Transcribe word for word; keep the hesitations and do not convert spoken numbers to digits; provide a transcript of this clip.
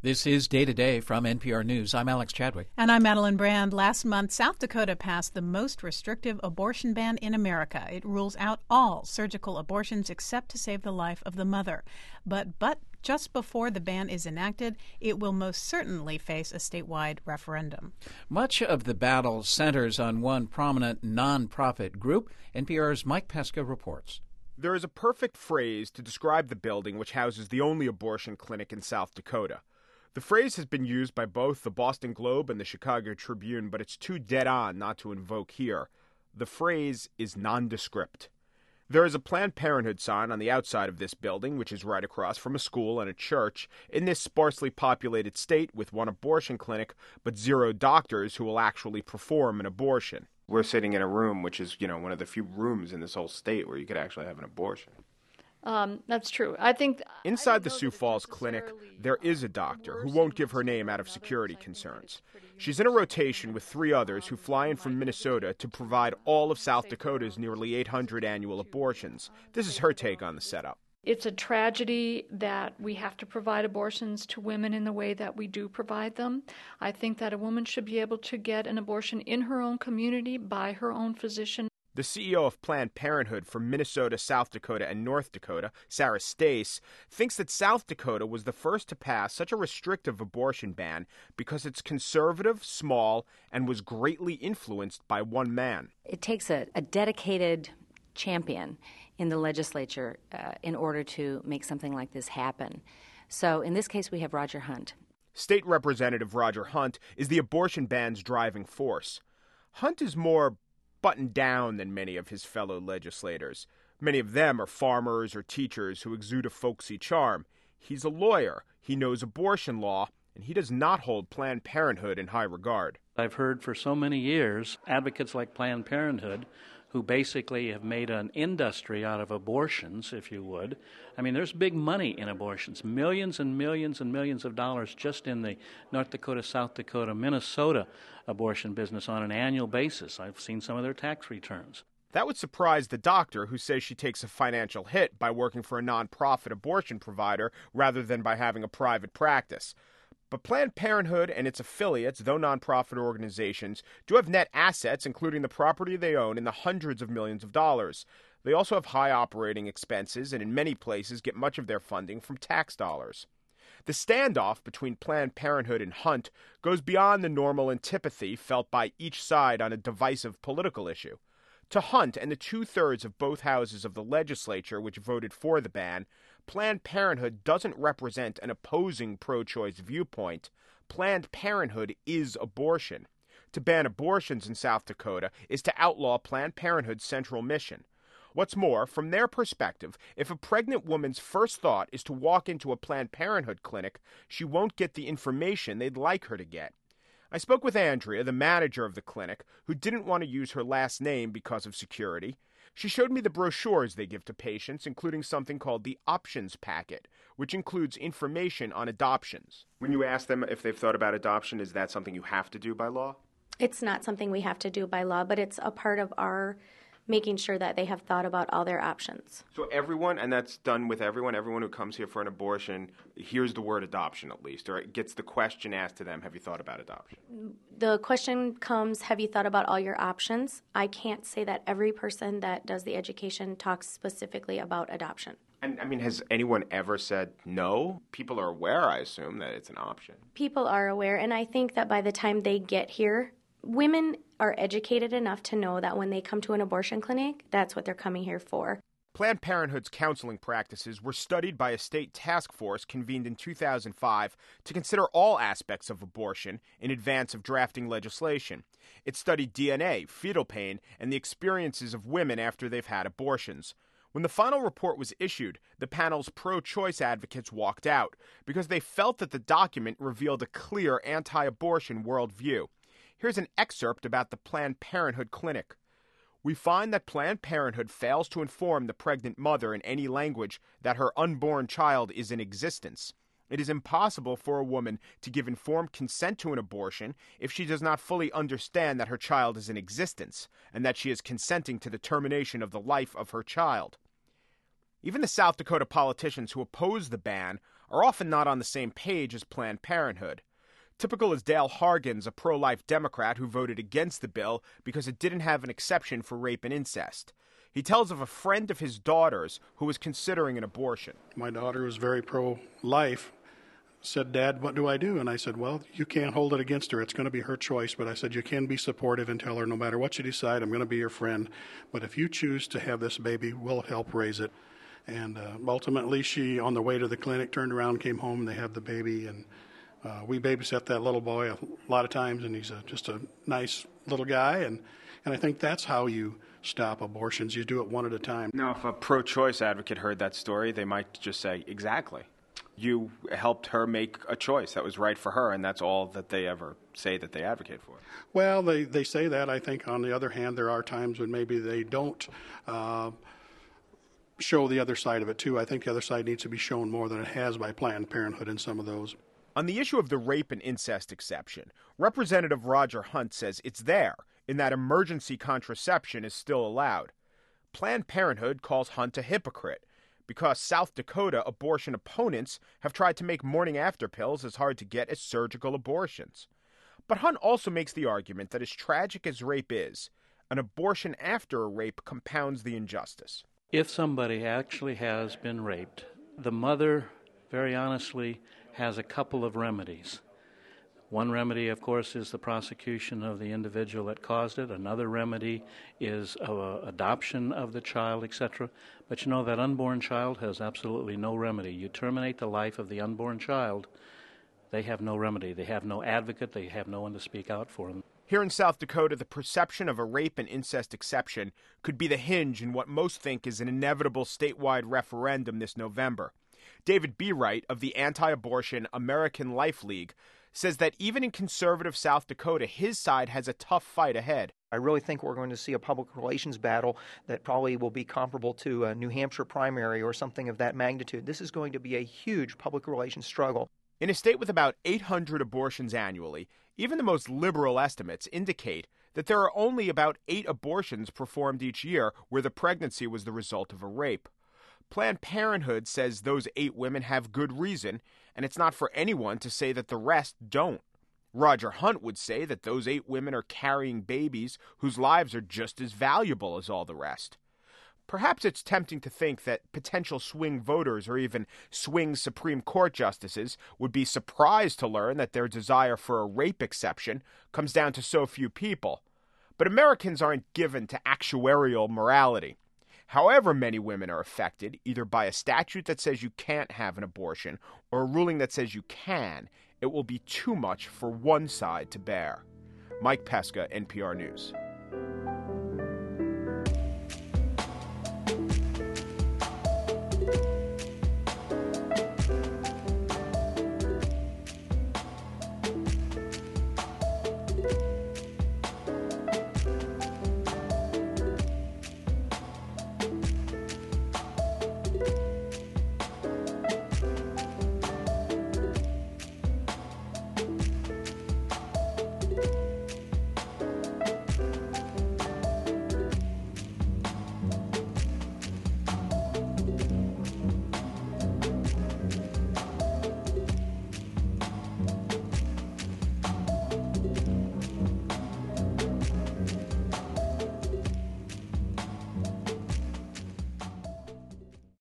This is Day to Day from N P R News. I'm Alex Chadwick. And I'm Madeline Brand. Last month, South Dakota passed the most restrictive abortion ban in America. It rules out all surgical abortions except to save the life of the mother. But, but just before the ban is enacted, it will most certainly face a statewide referendum. Much of the battle centers on one prominent nonprofit group. N P R's Mike Pesca reports. There is a perfect phrase to describe the building which houses the only abortion clinic in South Dakota. The phrase has been used by both the Boston Globe and the Chicago Tribune, but it's too dead-on not to invoke here. The phrase is nondescript. There is a Planned Parenthood sign on the outside of this building, which is right across from a school and a church, in this sparsely populated state with one abortion clinic, but zero doctors who will actually perform an abortion. We're sitting in a room which is, you know, one of the few rooms in this whole state where you could actually have an abortion. Um, that's true. I think inside I the Sioux Falls clinic, there is a doctor who won't give her name out of security concerns. She's in a rotation with three others who fly in from Minnesota to provide all of South Dakota's nearly eight hundred annual abortions. This is her take on the setup. It's a tragedy that we have to provide abortions to women in the way that we do provide them. I think that a woman should be able to get an abortion in her own community by her own physician. The C E O of Planned Parenthood for Minnesota, South Dakota, and North Dakota, Sarah Stace, thinks that South Dakota was the first to pass such a restrictive abortion ban because it's conservative, small, and was greatly influenced by one man. It takes a, a dedicated champion in the legislature uh, in order to make something like this happen. So in this case, we have Roger Hunt. State Representative Roger Hunt is the abortion ban's driving force. Hunt is more buttoned down than many of his fellow legislators. Many of them are farmers or teachers who exude a folksy charm. He's a lawyer, he knows abortion law, and he does not hold Planned Parenthood in high regard. I've heard for so many years advocates like Planned Parenthood who basically have made an industry out of abortions, if you would. I mean, there's big money in abortions, millions and millions and millions of dollars just in the North Dakota, South Dakota, Minnesota abortion business on an annual basis. I've seen some of their tax returns. That would surprise the doctor who says she takes a financial hit by working for a nonprofit abortion provider rather than by having a private practice. But Planned Parenthood and its affiliates, though nonprofit organizations, do have net assets, including the property they own, in the hundreds of millions of dollars. They also have high operating expenses and in many places get much of their funding from tax dollars. The standoff between Planned Parenthood and Hunt goes beyond the normal antipathy felt by each side on a divisive political issue. To Hunt and the two-thirds of both houses of the legislature which voted for the ban, Planned Parenthood doesn't represent an opposing pro-choice viewpoint. Planned Parenthood is abortion. To ban abortions in South Dakota is to outlaw Planned Parenthood's central mission. What's more, from their perspective, if a pregnant woman's first thought is to walk into a Planned Parenthood clinic, she won't get the information they'd like her to get. I spoke with Andrea, the manager of the clinic, who didn't want to use her last name because of security. She showed me the brochures they give to patients, including something called the Options Packet, which includes information on adoptions. When you ask them if they've thought about adoption, is that something you have to do by law? It's not something we have to do by law, but it's a part of our making sure that they have thought about all their options. So everyone, and that's done with everyone, everyone who comes here for an abortion hears the word adoption at least, or it gets the question asked to them, have you thought about adoption? The question comes, have you thought about all your options? I can't say that every person that does the education talks specifically about adoption. And, I mean, has anyone ever said no? People are aware, I assume, that it's an option. People are aware, and I think that by the time they get here, women are educated enough to know that when they come to an abortion clinic, that's what they're coming here for. Planned Parenthood's counseling practices were studied by a state task force convened in two thousand five to consider all aspects of abortion in advance of drafting legislation. It studied D N A, fetal pain, and the experiences of women after they've had abortions. When the final report was issued, the panel's pro-choice advocates walked out because they felt that the document revealed a clear anti-abortion worldview. Here's an excerpt about the Planned Parenthood clinic. We find that Planned Parenthood fails to inform the pregnant mother in any language that her unborn child is in existence. It is impossible for a woman to give informed consent to an abortion if she does not fully understand that her child is in existence and that she is consenting to the termination of the life of her child. Even the South Dakota politicians who oppose the ban are often not on the same page as Planned Parenthood. Typical is Dale Hargens, a pro-life Democrat who voted against the bill because it didn't have an exception for rape and incest. He tells of a friend of his daughter's who was considering an abortion. My daughter was very pro-life, said, "Dad, what do I do?" And I said, "Well, you can't hold it against her. It's going to be her choice." But I said, you can be supportive and tell her, no matter what you decide, I'm going to be your friend. But if you choose to have this baby, we'll help raise it. And uh, ultimately, she, on the way to the clinic, turned around, came home, and they had the baby. And uh, we babysat that little boy a lot of times, and he's a, just a nice little guy. And, and I think that's how you stop abortions. You do it one at a time. Now, if a pro-choice advocate heard that story, they might just say, exactly. You helped her make a choice that was right for her, and that's all that they ever say that they advocate for. Well, they, they say that. I think, on the other hand, there are times when maybe they don't uh, show the other side of it, too. I think the other side needs to be shown more than it has by Planned Parenthood in some of those. On the issue of the rape and incest exception, Representative Roger Hunt says it's there, in that emergency contraception is still allowed. Planned Parenthood calls Hunt a hypocrite, because South Dakota abortion opponents have tried to make morning-after pills as hard to get as surgical abortions. But Hunt also makes the argument that as tragic as rape is, an abortion after a rape compounds the injustice. If somebody actually has been raped, the mother, very honestly, has a couple of remedies. One remedy, of course, is the prosecution of the individual that caused it. Another remedy is uh, adoption of the child, et cetera. But you know, that unborn child has absolutely no remedy. You terminate the life of the unborn child, they have no remedy. They have no advocate. They have no one to speak out for them. Here in South Dakota, the perception of a rape and incest exception could be the hinge in what most think is an inevitable statewide referendum this November. David Bereit of the anti-abortion American Life League says that even in conservative South Dakota, his side has a tough fight ahead. I really think we're going to see a public relations battle that probably will be comparable to a New Hampshire primary or something of that magnitude. This is going to be a huge public relations struggle. In a state with about eight hundred abortions annually, even the most liberal estimates indicate that there are only about eight abortions performed each year where the pregnancy was the result of a rape. Planned Parenthood says those eight women have good reason, and it's not for anyone to say that the rest don't. Roger Hunt would say that those eight women are carrying babies whose lives are just as valuable as all the rest. Perhaps it's tempting to think that potential swing voters or even swing Supreme Court justices would be surprised to learn that their desire for a rape exception comes down to so few people. But Americans aren't given to actuarial morality. However many women are affected, either by a statute that says you can't have an abortion or a ruling that says you can, it will be too much for one side to bear. Mike Pesca, N P R News.